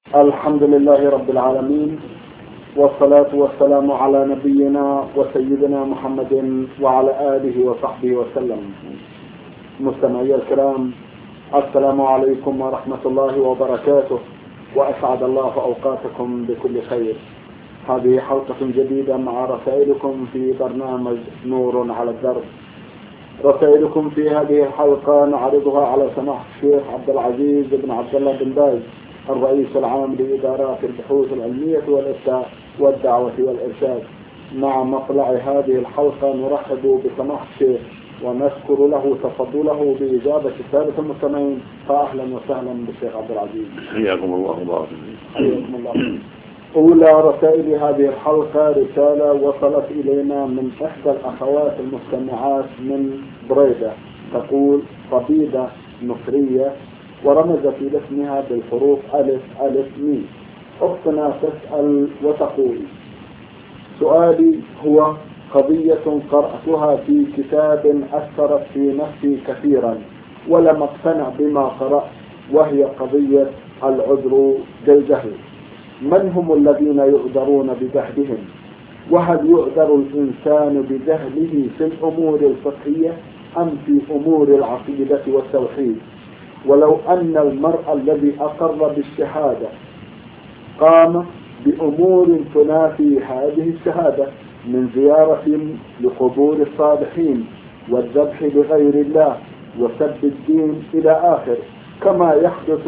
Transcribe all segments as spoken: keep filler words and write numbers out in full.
الحمد لله رب العالمين، والصلاة والسلام على نبينا وسيدنا محمد وعلى آله وصحبه وسلم. مستمعي الكرام، السلام عليكم ورحمة الله وبركاته، وأسعد الله أوقاتكم بكل خير. هذه حلقة جديدة مع رسائلكم في برنامج نور على الدرب. رسائلكم في هذه الحلقة نعرضها على سماحة الشيخ عبد العزيز بن عبد الله بن باز، الرئيس العام لإدارات البحوث العلمية والإفتاء والدعوة والإرشاد. مع مطلع هذه الحلقة نرحب بسماحة الشيخ ونشكر له تفضله بإجابة السادة المستمعين. فأهلا وسهلا بالشيخ عبد العزيز. حياكم الله وبارك حياكم الله. أولى رسائل هذه الحلقة رسالة وصلت إلينا من إحدى الأخوات المستمعات من بريدة، تقول: قبيلة مصرية ورمزت إلى اسمها بالحروف ألف ألف ميم. أختنا تسأل وتقول: سؤالي هو قضية قرأتها في كتاب أثرت في نفسي كثيرا ولم أقتنع بما قرأت، وهي قضية العذر بالجهل. من هم الذين يعذرون بجهلهم؟ وهل يعذر الإنسان بجهله في الأمور الفقهية أم في أمور العقيدة والتوحيد؟ ولو أن المرء الذي أقر بالشهادة قام بأمور تنافي هذه الشهادة من زيارة لقبور الصالحين والذبح لغير الله وسب الدين إلى آخر، كما يحدث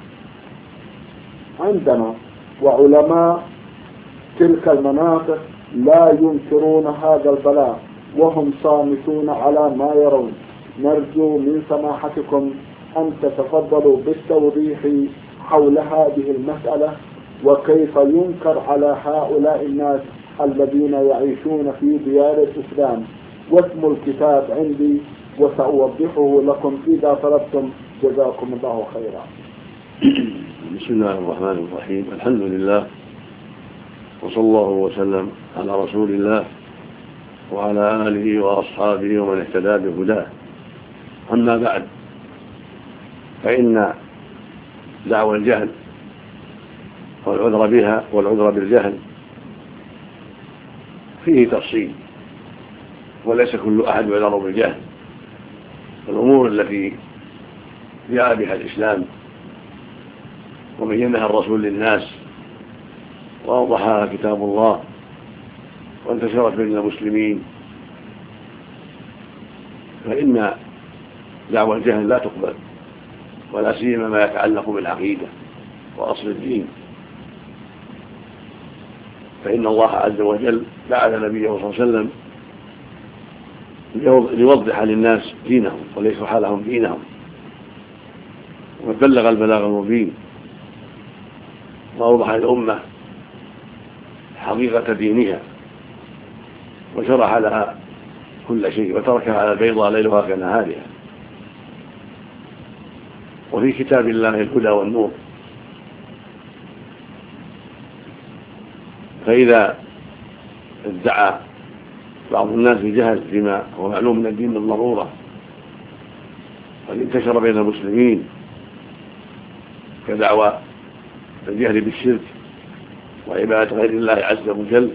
عندنا، وعلماء تلك المناطق لا ينكرون هذا البلاء وهم صامتون على ما يرون. نرجو من سماحتكم أن تتفضلوا بالتوضيح حول هذه المسألة، وكيف ينكر على هؤلاء الناس الذين يعيشون في ديار الإسلام. واسم الكتاب عندي وسأوضحه لكم إذا طلبتم. جزاكم الله خيرا. بسم الله الرحمن الرحيم. الحمد لله، وصلى الله وسلم على رسول الله وعلى آله وأصحابه ومن اهتدى بهداه. أما بعد، فإن دعوى الجهل والعذر بها والعذر بالجهل فيه تفصيل، وليس كل أحد يعذر بالجهل. الأمور التي جاء بها الإسلام وبينها الرسول للناس وأوضحها كتاب الله وانتشرت بين المسلمين، فإن دعوى الجهل لا تقبل، ولا سيما ما يتعلق بالعقيدة وأصل الدين. فإن الله عز وجل بعث نبيه صلى الله عليه وسلم ليوضح للناس دينهم وليصلح لهم دينهم، وبلغ البلاغ المبين وأوضح الأمة حقيقة دينها وشرح لها كل شيء وتركها على البيضاء ليلها كنهارها. وفي كتاب الله الهدى والنور. فإذا ادعى بعض الناس الجهل فيما هو معلوم من الدين بالضرورة قد انتشر بين المسلمين، كدعوى الجهل بالشرك وعبادة غير الله عز وجل،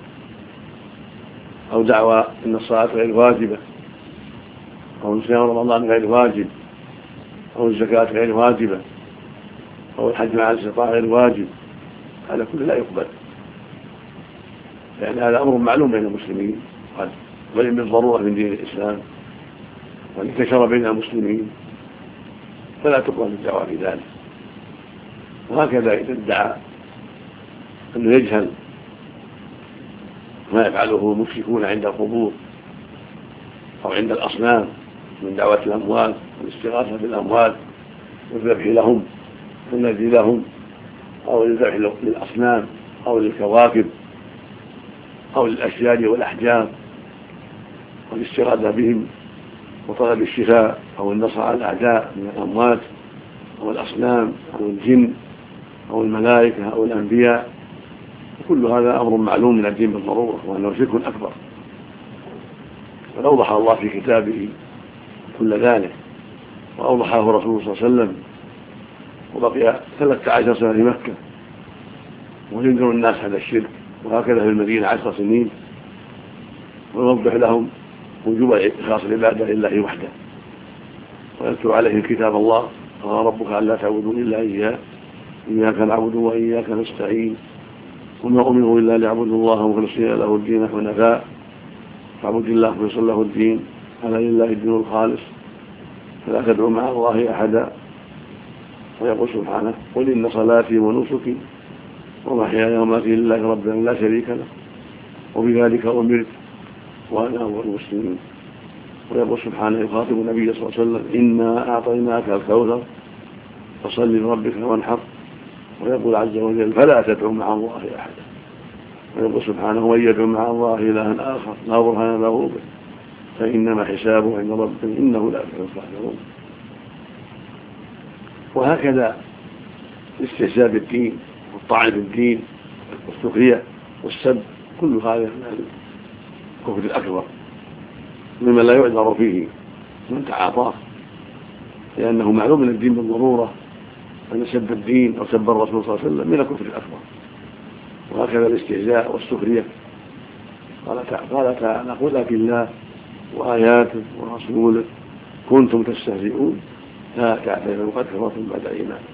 أو دعوى أن الصلاة غير واجبة، أو صيام رمضان غير واجب، أو الزكاة غير واجبة، أو الحج مع الاستطاعة غير واجب. هذا كله لا يقبل، لأن هذا أمر معلوم بين المسلمين قد ولم بالضرورة من دين الإسلام وانتشر بين المسلمين، فلا تقبل الدعوة في ذلك. وهكذا إذا ادعى أنه يجهل ما يفعله المشركون عند القبور أو عند الأصنام من دعوة الأموال والاستغاثة بالأموال والذبح لهم والنذر لهم أو الذبح للأصنام أو للكواكب أو للأشجار والأحجار والاستغاثة بهم وطلب الشفاء أو النصر على الأعداء من الأموات أو الأصنام أو الجن أو الملائكة أو الأنبياء. كل هذا أمر معلوم من الدين بالضرورة، وأنه شرك أكبر. وأوضح الله في كتابه كل ذلك، وأوضحه رسول صلى الله عليه وسلم، وبقي ثلاثة عشر سنة في مكة وينذر الناس هذا الشرك، وهكذا في المدينة عشر سنين، ويوضح لهم وجوب إخلاص العبادة لله وحده، ويتلو عليهم كتاب الله: قضى ربك ألا تعبدوا إلا إياه إياك نعبد وإياك نستعين وما أمروا إلا ليعبدوا الله مخلصين له الدين حنفاء فاعبد الله مخلصا له الدين ألا لله الدين الخالص فلا تدعوا مع الله أحدا. ويقول سبحانه: قل إن صلاتي ونسكي ومحياي ومماتي لله رب العالمين لا شريك له وبذلك أمرت وأنا أول المسلمين. ويقول سبحانه يخاطب النبي صلى الله عليه وسلم: إنا أعطيناك الكوثر فصل لربك وانحر. ويقول عز وجل: فلا تدعوا مع الله أحدا. ويقول سبحانه: ومن يدعو مع الله إلها آخر لا برهان له به فإنما حسابه عند ربه إنه لا يفلح الكافرون. وهكذا الاستهزاء بالدين والطعن بالدين والسخرية والسب كل هذا من الكفر الأكبر مما لا يعذر فيه من تعاطاه، لأنه معلوم من الدين بالضرورة أن سب الدين أو سب الرسول صلى الله عليه وسلم من الكفر الأكبر. وهكذا الاستهزاء والسخرية قال تعالى: قل أفي الله وآياته ورسوله كنتم تستهزئون لا تعتذروا قد كفرتم بعد إيمانكم.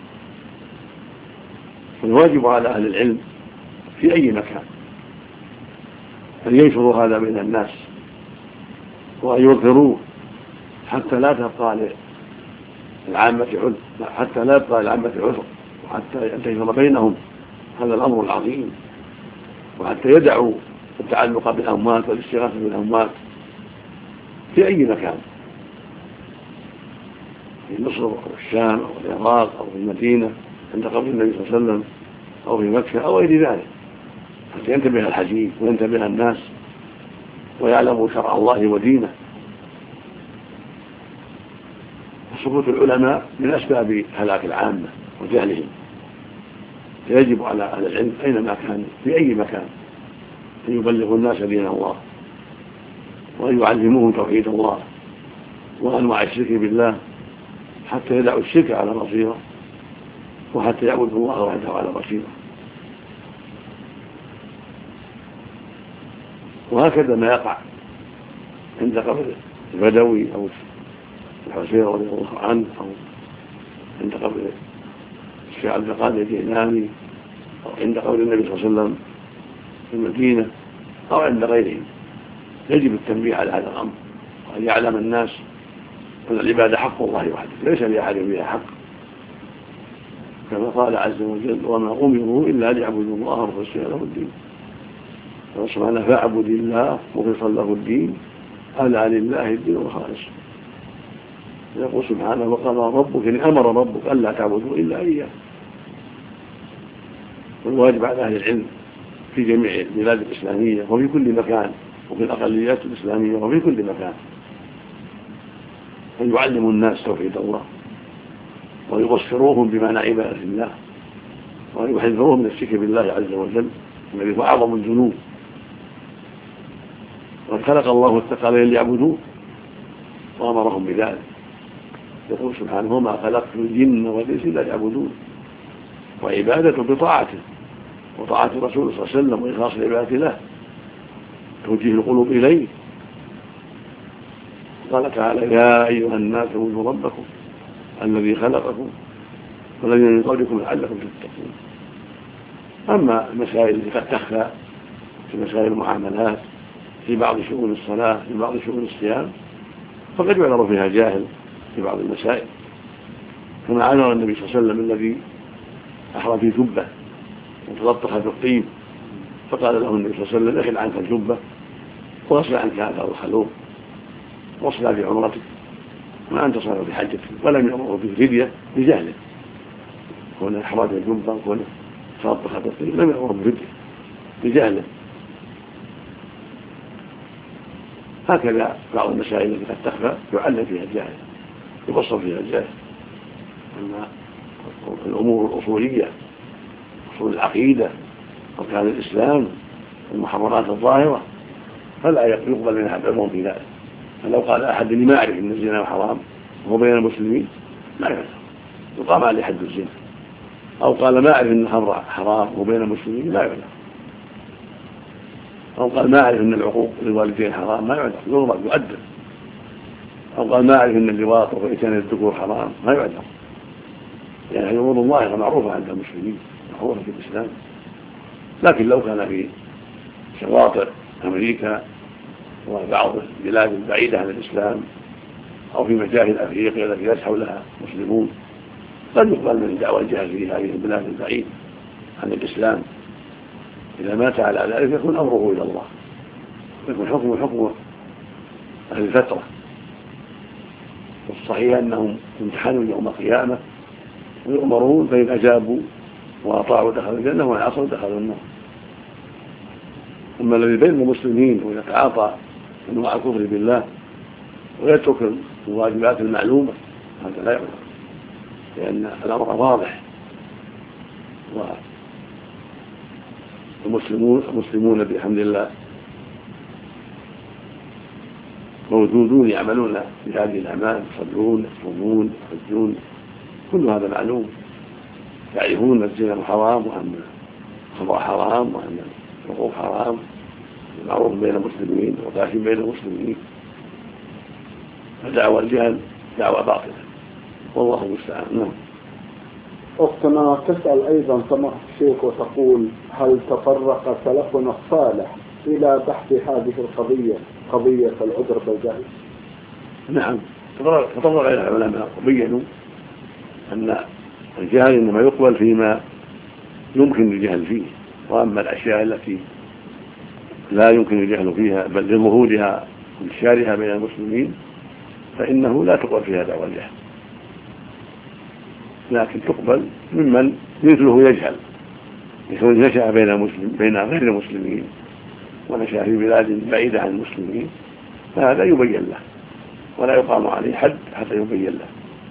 فالواجب على أهل العلم في أي مكان أن ينشروا هذا بين الناس وأن يظهروه حتى لا تبقى للعامة عذر حتى لا يبقى للعامة عذر وحتى ينتشر بينهم هذا الأمر العظيم، وحتى يدعوا التعلق بالأموات والاستغاثة بالأموات في أي مكان، في مصر أو الشام أو العراق أو في المدينة عند قبر النبي صلى الله عليه وسلم أو في مكة أو غير ذلك، حتى ينتبه الحديث وينتبه الناس ويعلموا شرع الله ودينه. سقوط العلماء من أسباب هلاك العامة وجهلهم، فيجب على أهل العلم أينما كان في أي مكان أن يبلغوا الناس دين الله وأن يعلموهم توحيد الله وأنواع الشرك بالله حتى يدعوا الشرك على بصيرة وحتى يعبدوا الله وحده على بصيرة. وهكذا ما يقع عند قبر البدوي أو الحسين رضي الله عنه أو عند قبر الشيخ عبد القادر الجيلاني أو عند قبر النبي صلى الله عليه وسلم في المدينة أو عند غيرهم، يجب التنبيه على هذا الأمر وأن يعلم الناس أن العبادة حق الله وحده ليس لأحد بها حق، كما قال عز وجل: وما أمروا إلا ليعبدوا الله مخلصين له الدين. سبحانه: فاعبد الله مخلصا له الدين ألا لله الدين الخالص. يقول سبحانه: وقضى ربك إن أمر ربك ألا تعبدوا إلا إياه. والواجب على أهل العلم في جميع البلاد الإسلامية وفي كل مكان وفي الأقليات الإسلامية وفي كل مكان أن يعلموا الناس توحيد الله ويبصروهم بمعنى عبادة الله وأن يحذروهم من الشرك بالله عز وجل الذي هو أعظم الذنوب. وقد خلق الله الثقلين ليعبدوه وأمرهم بذلك. يقول سبحانه: وما خلقت الجن والإنس إلا ليعبدون. وعبادة بطاعته وطاعة الرسول صلى الله عليه وسلم وإخلاص العبادة له توجيه القلوب إليه. قال تعالى: يا أيها الناس اعبدوا ربكم الذي خلقكم والذين من قبلكم لعلكم تتقون. أما المسائل التي قد تخفى في مسائل المعاملات في بعض شؤون الصلاة في بعض شؤون الصيام فقد يعذر فيها جاهل في بعض المسائل، كما عذر النبي صلى الله عليه وسلم الذي أحرى في جبة وتلطخ بالطيب فقال له النبي صلى الله عليه وسلم: اخل عنك الجبة واصل عنك هذا الخلوق واصل في عمرتك ما أنت صار في حجتك. ولم يأمره بالفدية بجهله، كون إحراج الجبة وكون تلطخ بالطيب لم يأمره بالفدية بجهله. هكذا بعض المسائل التي قد تخفى يعلم فيها الجاهل يبصر فيها الجاهل. أما الأمور الأصولية أصول العقيدة أركان الإسلام المحرمات الظاهرة فلا يقبل منها العلم في ذلك. فلو قال أحد لي ما أعرف أن الزنا حرام وهو بين المسلمين ما يعرف يقام عليه حد الزنا أو قال ما أعرف أن الخمر حرام وبين المسلمين، ما يعلم. أو قال ما أعرف أن العقوق للوالدين حرام، ما يعلم، يضرب يؤدب. أو قال ما أعرف أن اللواط وإتيان الذكور حرام، ما يعلم. يعني هذه أمور ظاهرة معروفة عند المسلمين، معروفة في الإسلام. لكن لو كان في شواطئ أمريكا وبعض البلاد البعيدة عن الإسلام أو في مجاهل أفريقيا التي ليس حولها مسلمون، قد يقبل من دعوى الجهل في هذه البلاد البعيدة عن الإسلام. إذا مات على ذلك يكون أمره إلى الله، يكون حكمه حكم أهل الفترة. والصحيح أنهم يمتحنون يوم القيامة ويؤمرون، فإن أجابوا وأطاعوا دخلوا الجنة وإن عصوا دخلوا النار. أما الذي بين المسلمين ويتعاطى أنواع الكفر بالله ويترك الواجبات المعلومة، هذا لا يعلم، لأن الأمر واضح. والمسلمون المسلمون بحمد الله موجودون يعملون بهذه الأعمال، يصلون يصومون يحجون، كل هذا معلوم. يعرفون الزنا حرام وأن الخمر حرام وأن الحقوق حرام، معروف بين المسلمين وقاسم بين المسلمين. فدعوى الجهل دعوى باطلة، والله المستعان. نعم. أختنا تسأل أيضا سماحة الشيخ وتقول: هل تطرق سلفنا الصالح إلى بحث هذه القضية، قضية العذر بالجهل؟ نعم، تطرق إلى العلماء وبينوا أن الجهل إنما يقبل فيما يمكن الجهل فيه، وأما الأشياء التي لا يمكن الجهل فيها بل لظهورها وانتشارها بين المسلمين فإنه لا تقبل فيها دعوى الجهل، لكن تقبل ممن مثله يجهل، يكون نشأ بين المسلم بين غير المسلمين ونشأ في بلاد بعيدة عن المسلمين، فهذا يبين له ولا يقام عليه حد حتى يبين له،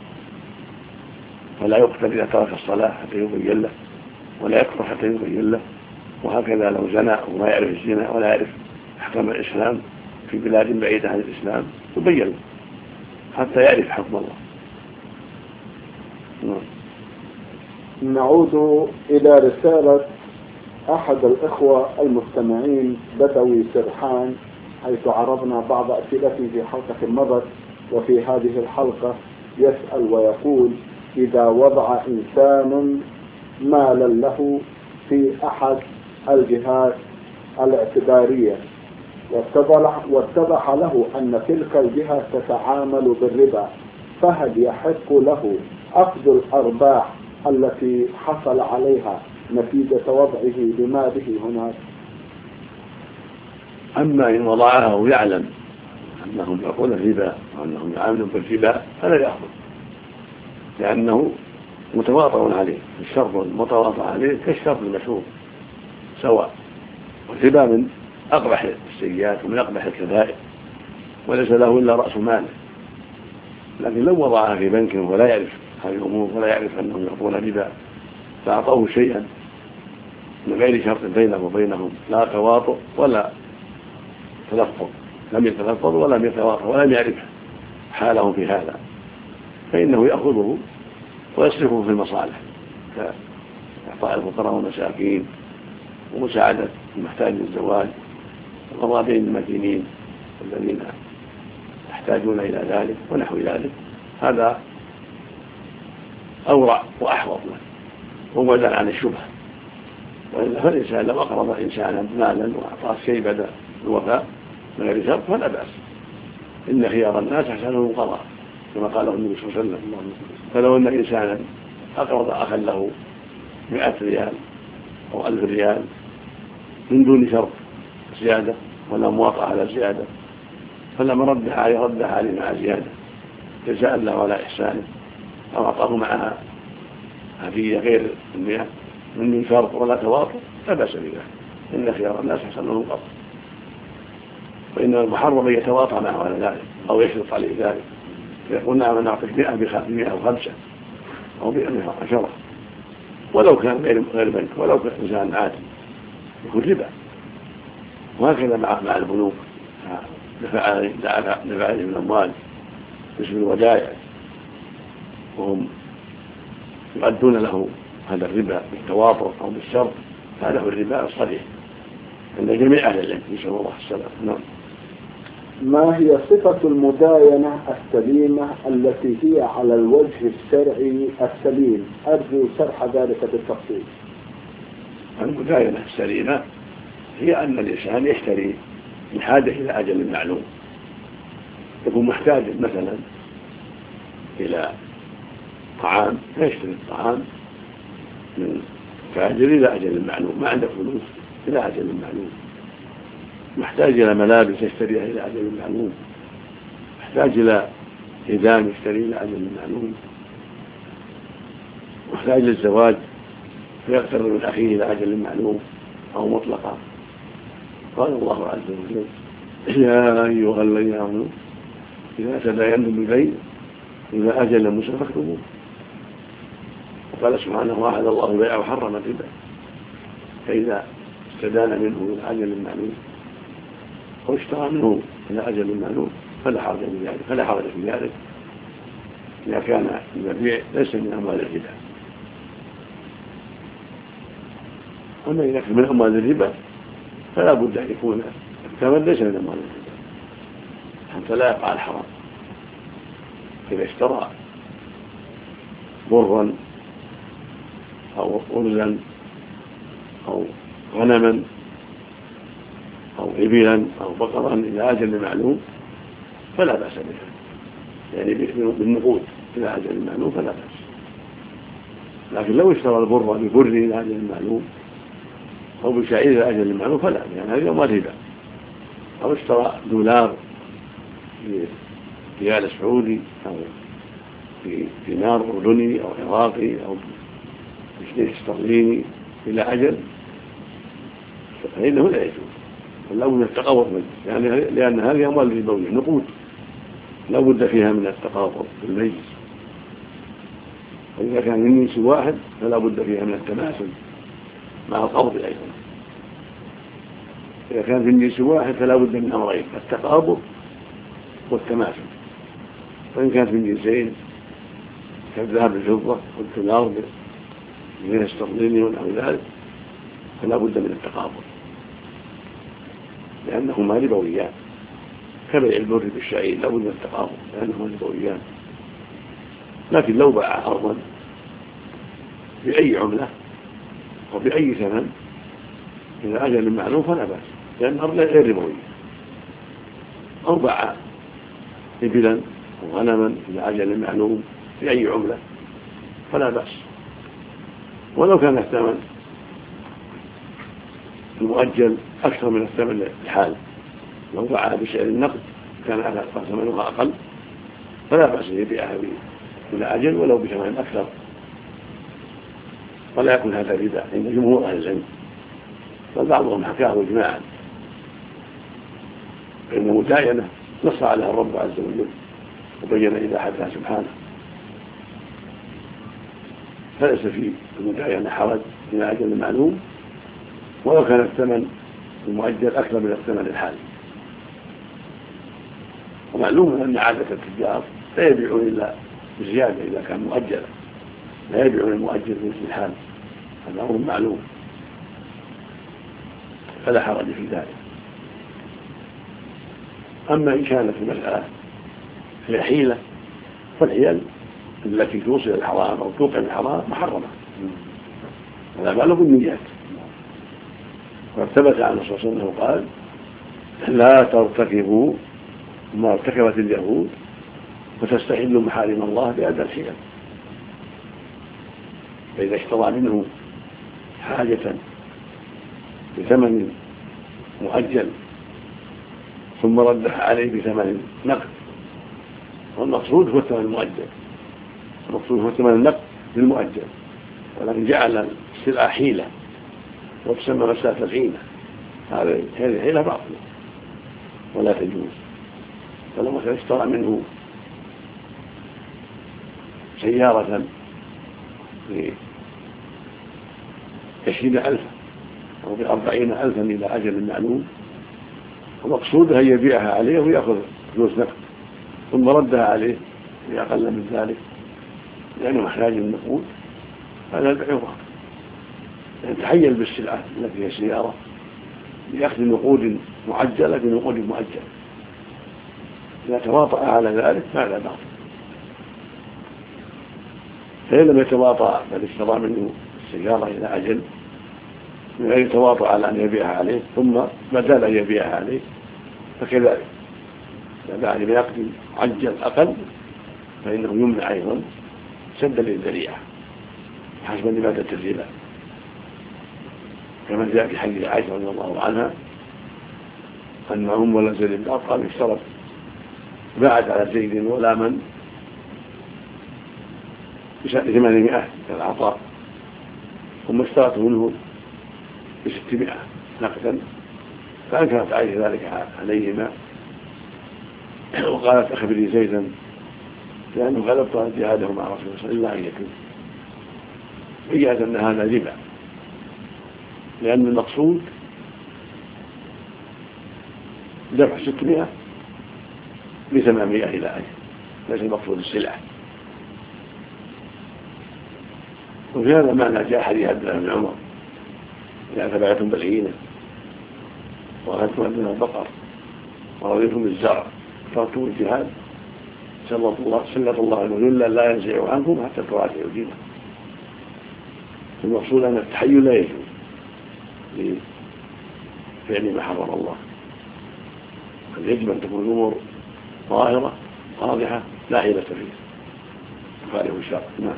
ولا يقتل إذا ترك الصلاة حتى يبين له، ولا يكفر حتى يبين له. وهكذا لو زنى وما يعرف الزنا ولا يعرف أحكام الإسلام في بلاد بعيدة عن الإسلام يبين له حتى يعرف حكم الله. نعود إلى رسالة أحد الإخوة المستمعين بدوي سرحان، حيث عرضنا بعض أسئلته في حلقة مضت، وفي هذه الحلقة يسأل ويقول: إذا وضع إنسان مالا له في أحد الجهات الاعتبارية واتضح له أن تلك الجهة تتعامل بالربا، فهل يحق له أخذ الأرباح التي حصل عليها نتيجة وضعه لماله هناك؟ أما إن وضعها ويعلم أنهم يأخذون الربا وأنهم يعاملون بالربا فلا يأخذ، لأنه متواطئ عليه، الشرط المتواطئ عليه كالشرط المشروط سواء، والربا من أقبح السيئات ومن أقبح الكبائر وليس له إلا رأس ماله. لكن لو وضعها في بنك ولا يعرف هذه الأمور ولا يعرف أنهم يعطون ربا فأعطوه شيئا من غير شرط بينه وبينهم، لا تواطؤ ولا تلفظ، لم يتلفظ ولم يتواطؤ ولم يعرف حالهم في هذا، فإنه يأخذه ويصرفه في المصالح كإعطاء الفقراء والمساكين ومساعدة المحتاج للزواج والغرابين المدينين الذين يحتاجون إلى ذلك ونحو ذلك. هذا أورع وأحوط له وبعدا عن الشبهة. وإلا فالإنسان لو أقرض إنسانا مالا وأعطاه شيء بدل الوفاء من غير شرط فلا بأس، إن خيار الناس أحسنهم القضاء كما قاله النبي صلى الله عليه وسلم. فلو أن إنسانا أقرض أخا له مئة ريال أو ألف ريال من دون شرط زيادة ولا مواطأة على زيادة، فلما ردها عليه ردها عليه مع زيادة جزاء له ولا إحسانه، أو أعطاه معها هدية غير المئة من دون شرط ولا تواطؤ لا بأس بذلك، إن خيار الناس أحسنهم القضاء. فإن المحرم أن يتواطأ معه على ذلك أو يشرط عليه ذلك، فيقول نعم نعطيك مئة بمئة وخمسة أو مئة عشرة، ولو كان غير بنك ولو كان إنسان عادي يكون ربا. وهكذا مع مع البنوك دفع عليهم الأموال باسم الودائع وهم يؤدون له هذا الربا بالتواطؤ أو بالشرط هذا هو الربا الصريح عند جميع أهل العلم نسأل الله السلامة. نعم. ما هي صفة المداينة السليمة التي هي على الوجه الشرعي السليم؟ أرجو شرح ذلك بالتفصيل. المداينة السليمة هي أن الإنسان يشتري من حاجة إلى أجل معلوم، يكون محتاج مثلا إلى طعام فيشتري الطعام من تاجر إلى أجل معلوم، ما عنده فلوس إلى أجل معلوم. محتاج إلى ملابس يشتريها إلى أجل معلوم، محتاج إلى حزام يشتري إلى أجل معلوم، محتاج للزواج فيقترب من أخيه إلى أجل معلوم أو مطلقا. قال الله عز وجل: يا أيها الذين آمنوا إذا تداينتم بدين إلى أجل مسمى فاكتبوه. وقال سبحانه: وأحل الله البيع وحرم الربا، فإذا استدان منه إلى أجل معلوم أو اشترى منه إلى أجل معلوم فلا حرج في ذلك فلا حرج في ذلك إذا كان المبيع ليس من أموال الربا. أما إذا كان من أموال الربا فلا بد أن يكون الثمن ليس من أموال الربا حتى لا يقع الحرام. إذا اشترى برا أو أرزا أو غنما أو إبلا أو بقرا إلى أجل معلوم فلا بأس بها، يعني بالنقود إلى أجل معلوم فلا بأس. لكن لو اشترى البر ببر إلى أجل معلوم أو بشعير إلى أجل معلوم فلا، لأن يعني هذه أموال ربا. أو اشترى دولار بريال سعودي أو دينار أردني أو عراقي أو بجنيه استرليني إلى أجل فإنه لا يجوز، لا بد من التقاوض منه، يعني لأن هذه أموال ربوية نقود لا بد فيها من التقاوض في المجلس. وإذا كان من جنس واحد فلا بد فيها من التماثل مع القبض أيضا. إذا كان في جنس واحد فلا بد من أمرين: التقابض والتماثل. وإن كانت من جنسين كالذهب بالفضة والدولار بالجنيه الاسترليني ونحو ذلك فلا بد من التقابض، لأنهما ربويان كبيع البر بالشعير لا بد من التقابض لأنهما ربويان. لكن لو باع أرضا بأي عملة وبأي ثمن إلى أجل معلوم فلا بأس، لأن الأرض غير ربوية. أو باع إبلا وغنما إلى أجل معلوم بأي عملة فلا بأس، ولو كان الثمن المؤجل أكثر من الثمن الحال. لو باع بسعر النقد كان ثمنها أقل فلا بأس يبيعها إلى أجل ولو بثمن أكثر، ولا يكون هذا ربا عند جمهور أهل العلم، بل بعضهم حكاه إجماعا. فإن المداينة نص عليها الرب عز وجل وبين إباحتها سبحانه، فليس في المداينة حرج إلى أجل معلوم ولو كان الثمن المؤجل أكثر من الثمن الحالي. ومعلوم أن عادة التجار لا يبيعون إلا بزيادة إذا كان مؤجلا، لا يبيعون المؤجل في الحال، هذا أمر معلوم فلا حرج في ذلك. أما إن كانت المسألة هي حيلة فالحيل التي توصل الحرام أو توقع الحرام محرمة، هذا بألغ النيات. وارتبت عن الرسول صلى الله عليه وسلم قال: لا ترتكبوا ما ارتكبت اليهود وتستحلوا محارم الله بأدنى الحيل. فإذا اشترى منه حاجة بثمن مؤجل ثم ردها عليه بثمن نقد، والمقصود هو الثمن المؤجل، المقصود هو ثمن النقد للمؤجل، ولكن جعل السلعة حيلة وتسمى مسألة الحيلة، هذه حيلة باطلة ولا تجوز. فلو مثلا اشترى منه سيارة بعشرين ألفا أو بأربعين ألفا إلى أجل معلوم، ومقصودها أن يبيعها عليه ويأخذ فلوس نقد ثم ردها عليه بأقل من ذلك لأنه محتاج النقود، هذا البيع يضار، يتحيل بالسلعة التي هي السيارة بأخذ نقود معجلة بنقود مؤجلة، إذا تواطأ على ذلك فهذا باطل. فإن لم يتواطأ بل اشترى منه السيارة إلى أجل من غير تواطؤ على أن يبيعها عليه ثم بدل أن يبيعها عليه فكذلك إذا باع بنقد معجل أقل فإنه يمنع أيضا سدا للذريعة حسب لمادة الربا، كما جاء في حديث عائشة رضي الله عنها أن أم ولا زيد بن أرقم اشترت باعت على زيد ولا من بثمانمائة كالعطاء ثم اشترت منه بستمائة نقدا، فأنكرت عائشة ذلك عليهما وقالت أخبري زيدا لأنه غلبت جهاده مع رسول الله صلى الله عليه وسلم بيّنت أن هذا ربا، لأن المقصود دفع ستمائة بثمانمائة إلى أجل، ليس المقصود السلعة. وفي هذا معنى جاء حديث عبد الله بن عمر إذا تبعتم بالعينة وأخذتم من البقر ورضيتم بالزرع تركتم الجهاد سلط الله سلط الله الذل لا ينزع عنكم حتى تراجعوا دينكم. المقصود أن التحيل لا يجوز لفعل ما حرم الله، بل يجب أن تكون الأمور ظاهرة واضحة لا حيلة فيها تخالف الشرع. نعم.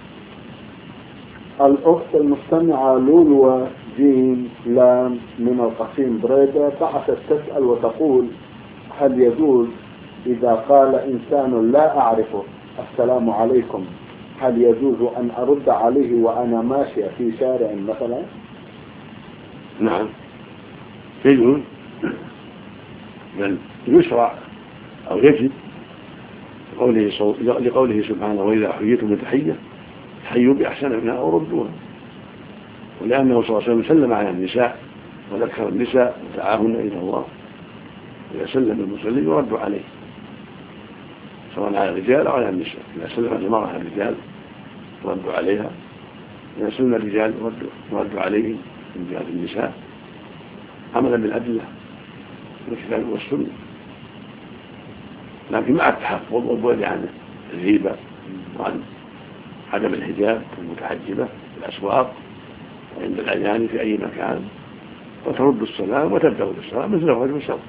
الأخت المستمعة لولو جيم لام من القصيم بريدة بعثت تسأل وتقول: هل يجوز إذا قال إنسان لا أعرفه السلام عليكم، هل يجوز أن أرد عليه وأنا ماشية في شارع مثلا؟ نعم يجوز، بل يشرع أو يجب لقوله, لقوله سبحانه: وإذا حييتم بتحية حيوا بأحسن منها أو ردوها، ولأنه صلى الله عليه وسلم سلم على النساء وذكر النساء ودعاهن إلى الله، إذا سلم المسلم يرد عليه سواء على الرجال أو على النساء. إذا سلم المرأة على الرجال يرد عليها، إذا سلم الرجال يرد عليهم من جهة النساء عملا بالأدلة والكتاب والسنة، لكن مع التحفظ والبعد عن الغيبة وعن عدم الحجاب المتحجبة في الأسواق وعند الأذان في أي مكان، وترد السلام وتبدأ بالصلاة مثل الرجل والصلاة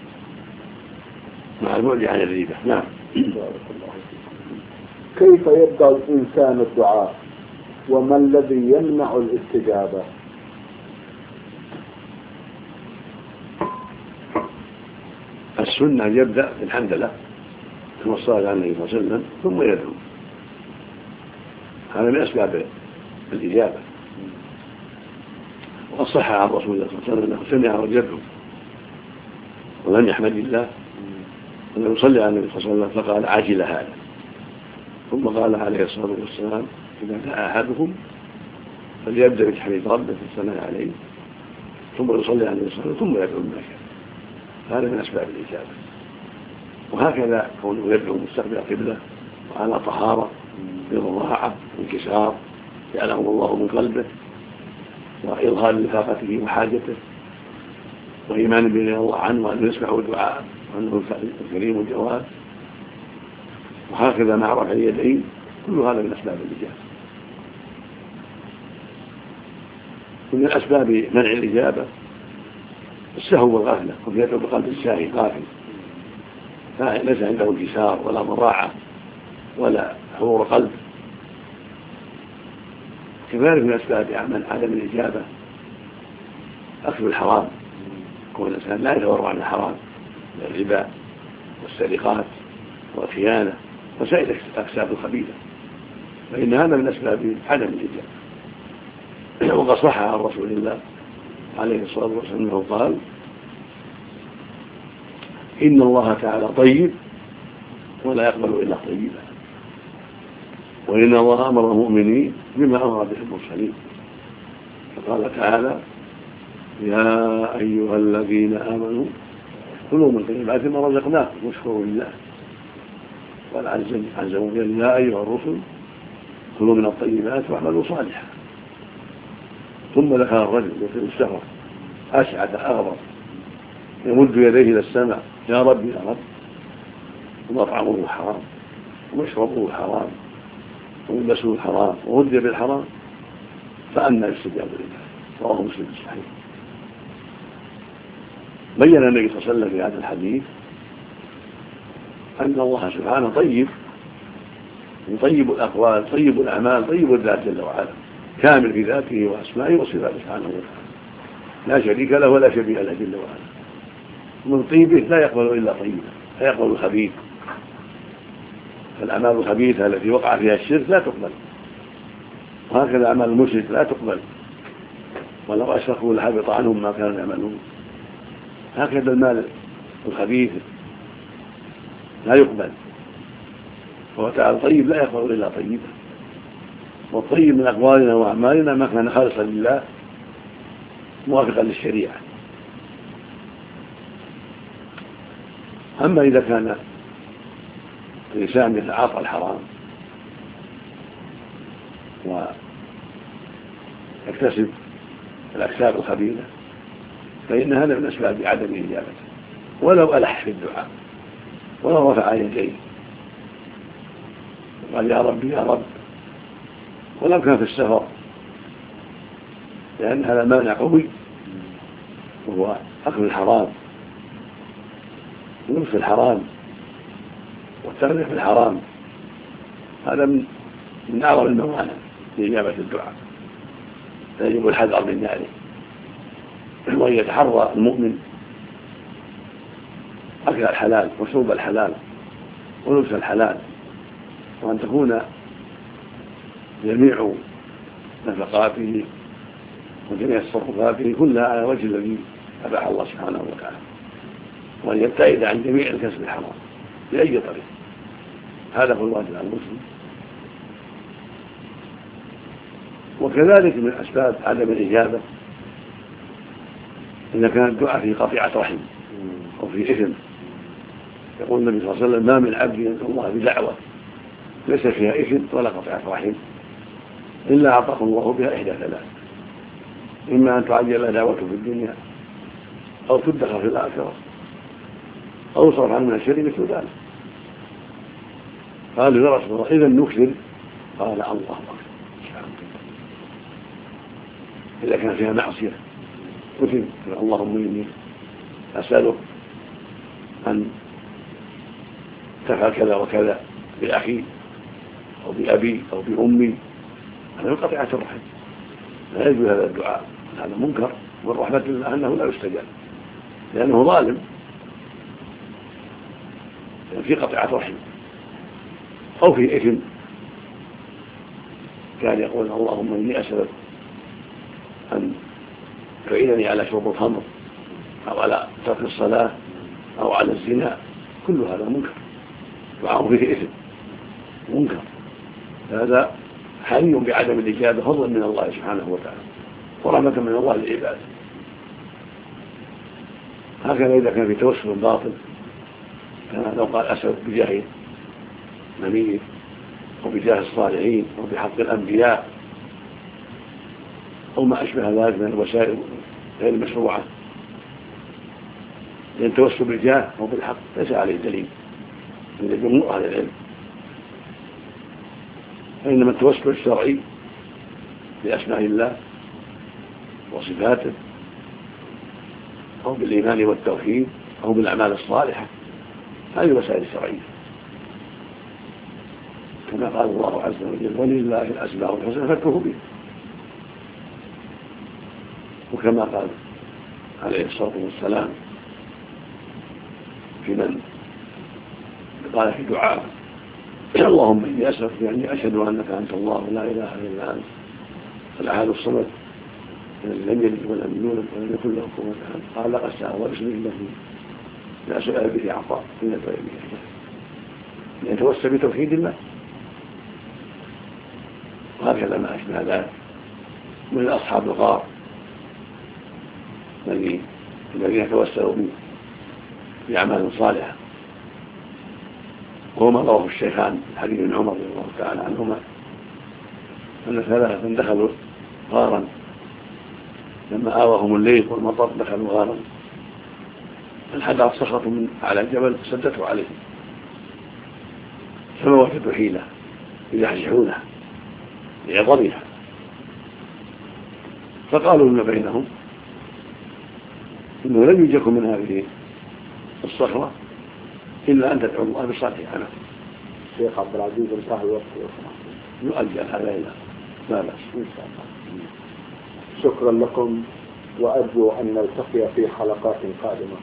مع البعد عن الريبة. نعم. كيف يبدأ الإنسان الدعاء وما الذي يمنع الاستجابة؟ السنة يبدأ بالحمد لله ثم الصلاة على النبي صلى الله عليه وسلم ثم يدعو، هذا من أسباب الإجابة. وصح عن رسول الله صلى الله عليه وسلم أنه سمع وجده ولم يحمد الله أنه يصلي على النبي صلى الله عليه وسلم فقال: عاجل هذا. ثم قال عليه الصلاة والسلام: إذا دعا أحدكم فليبدأ بتحميد ربه في الثناء عليه ثم يصلي على النبي صلى الله عليه وسلم ثم يدعو ما شاء. هذا من أسباب الإجابة. وهكذا كونه يدعو مستقبل قبله وعلى طهارة بضراعة وانكسار يعلم الله من قلبه وإظهار لفاقته وحاجته وإيمان بأن الله عنه وأنه يسمع الدعاء وأنه الكريم الجواد، وهكذا مع رفع اليدين، كل هذا من أسباب الإجابة. ومن أسباب منع الإجابة السهو والغفلة، وفي يدعو بقلب الساهي غافل ليس عنده انكسار ولا ضراعة ولا حضور قلب. كذلك من أسباب عدم الإجابة أكل الحرام، كون الإنسان لا يتورع عن الحرام من الربا والسرقات والخيانة وسائر الأكساب الخبيثة، فإن هذا من أسباب عدم الإجابة. وقد صح عن رسول الله عليه الصلاة والسلام أنه قال: إن الله تعالى طيب ولا يقبل إلا طيبا، وإن الله أمر المؤمنين بما أمر به المرسلين، فقال تعالى: يا أيها الذين آمنوا كلوا من طيبات ما رزقناكم واشكروا لله. قال عز وجل: يا أيها الرسل كلوا من الطيبات واعملوا صالحا. ثم ذكر الرجل يطيل السفر أشعث أغبر يمد يديه إلى السماء يا رب يا رب، ومطعمه حرام ومشربه حرام وملبسه حرام وغذي بالحرام، فأنى يستجاب له. رواه مسلم في الصحيح. بين النبي صلى الله عليه وسلم في هذا الحديث أن الله سبحانه طيب، طيب الأقوال طيب الأعمال طيب الذات جل وعلا، كامل في ذاته وأسمائه وصفاته سبحانه وتعالى، لا شريك له ولا شبيه له جل وعلا. ومن طيبه لا يقبل إلا طيبا، لا يقبل الخبيث. فالأعمال الخبيثة التي وقع فيها الشرك لا تقبل، وهكذا أعمال المشرك لا تقبل، ولو أشركوا لحبط عنهم ما كانوا يعملون. هكذا المال الخبيث لا يقبل، فهو تعالى طيب لا يقبل إلا طيبا. والطيب من أقوالنا وأعمالنا ما كان خالصا لله موافقا للشريعة. أما إذا كان الإنسان يتعاطى الحرام ويكتسب الأكساب الخبيثة فإن هذا من أسباب عدم إجابته، ولو ألح في الدعاء ولو رفع يديه قال يا ربي يا رب ولو كان في السفر، لأن هذا مانع قوي وهو أكل الحرام ولبس الحرام والتغذية في الحرام. هذا من من أعظم الموانع لإجابة الدعاء، فيجب الحذر من ذلك، وأن يتحرى المؤمن أكل الحلال وشرب الحلال ولبس الحلال، وأن تكون جميع نفقاته وجميع تصرفاته كلها على وجه الذي أباح الله سبحانه وتعالى، وأن يبتعد عن جميع الكسب الحرام بأي طريق. هذا هو الواجب على المسلم. وكذلك من أسباب عدم الإجابة إذا كان الدعاء في قطيعة رحم أو في إثم. يقول النبي صلى الله عليه وسلم ما من عبد يدعو الله بدعوة ليس فيها إثم ولا قطيعة رحم إلا أعطاه الله بها إحدى ثلاث: إما أن تعجل دعوته في الدنيا أو تدخر في الآخرة أو يصرف عنه من الشر مثل ذلك. قالوا يا رسول الله إذا نكثر؟ قال الله أكبر. إذا كان فيها معصية كتب اللهم إني أسألك أن تفعل كذا وكذا بأخي أو بأبي أو بأمي، هذا من قطيعة الرحم، لا يجوز هذا الدعاء، هذا منكر، والرحمة لله أنه لا يستجاب لأنه ظالم في قطيعة رحم أو في إثم. كان يقول اللهم إني أسألك أن تعينني على شرب الخمر أو على ترك الصلاة أو على الزنا، كل هذا منكر، دعاء فيه إثم منكر. هذا حري بعدم الإجابة فضلا من الله سبحانه وتعالى ورحمة من الله للعباد. هكذا إذا كان في توسل باطل، كان لو قال أسأل بجاه نبيه أو بجاه الصالحين أو بحق الأنبياء أو ما أشبه ذلك من الوسائل غير المشروعة، لأن التوسل بالجاه أو بالحق ليس عليه دليل عند جمهور أهل العلم، فإنما التوسل الشرعي بأسماء الله وصفاته أو بالإيمان والتوحيد أو بالأعمال الصالحة، هذه وسائل شرعية، كما قال الله عز وجل ولله الأسماء الحسنى فادعوه بها، وكما قال عليه الصلاة والسلام في من قال في دعاء اللهم إني أسألك يعني أشهد أنك أنت الله لا إله إلا أنت الأحد الصمد الذي لم يلد ولم يولد ولم يكن له كفوا أحد قال لقد سأل باسمه الذي لا سؤال به عطاء إنك به لأن توسل بتوحيد الله. وهكذا ما أشبه ذلك من أصحاب الغار الذين توسلوا بأعمال صالحة، وهو ما رواه الشيخان حديث ابن عمر رضي الله تعالى عنهما أن ثلاثة دخلوا غارا لما آوهم الليل والمطر دخلوا غارا انحدرت صخرة من على الجبل سدته عليهم فما وجدوا حيلة يزحزحونه لعظمها فقالوا لما بينهم إنه لن ينجكم من هذه الصخرة إلا أن تدعوا الله بصالح عنه. الشيخ عبد العزيز انتهى الوقت يؤجل هذا إلى لا بأس إن شاء الله. شكرا لكم وأرجو أن نلتقي في حلقات قادمة.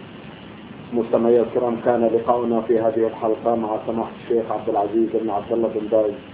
مستمعي الكرام، كان لقاؤنا في هذه الحلقة مع سماحة الشيخ عبد العزيز بن عبد الله بن باز